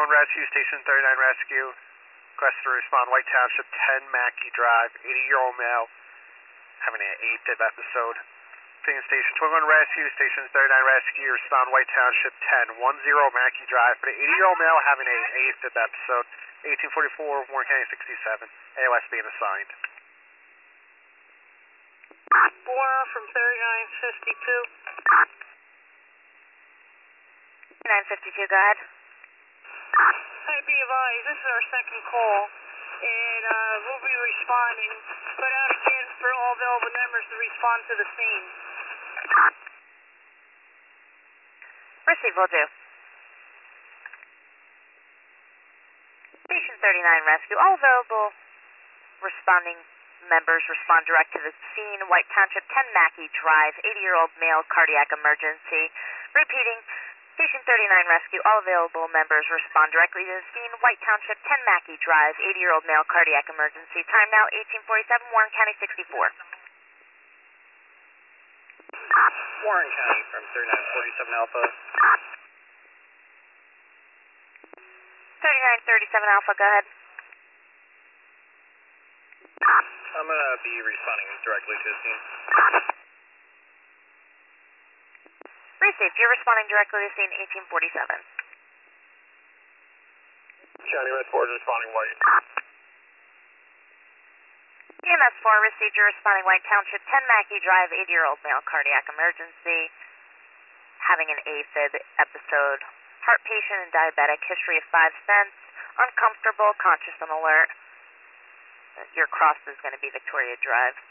Rescue, Station 39 Rescue. Request to respond, White Township, 10 Mackey Drive, 80-year-old male, having an AFib episode. Station 21 Rescue, Station 39 Rescue, respond, White Township, 10, 10 Mackey Drive, for the 80-year-old male having an AFib episode. 1844, Warren County 67, AOS being assigned. 4 from 3952. 3952, go ahead. Hey, be advised, this is our second call, and we'll be responding. Put out again for all available members to respond to the scene. Receive, will do. Station 39 Rescue, all available responding members respond direct to the scene. White Township, 10 Mackey Drive, 80-year-old male, cardiac emergency. Repeating, Station 39 Rescue, all available members respond directly to the scene. White Township, 10 Mackey Drive, 80-year-old male, cardiac emergency. Time now 1847, Warren County 64. Warren County from 3947 Alpha. 3937 Alpha, go ahead. I'm going to be responding directly to the scene. Receive, you're responding directly to the scene, 1847. County Red 4 is responding White. EMS 4 received, you're responding White Township, 10 Mackey Drive, 80-year-old male, cardiac emergency, having an AFib episode, heart patient and diabetic, history of 5 stents, uncomfortable, conscious and alert. Your cross is going to be Victoria Drive.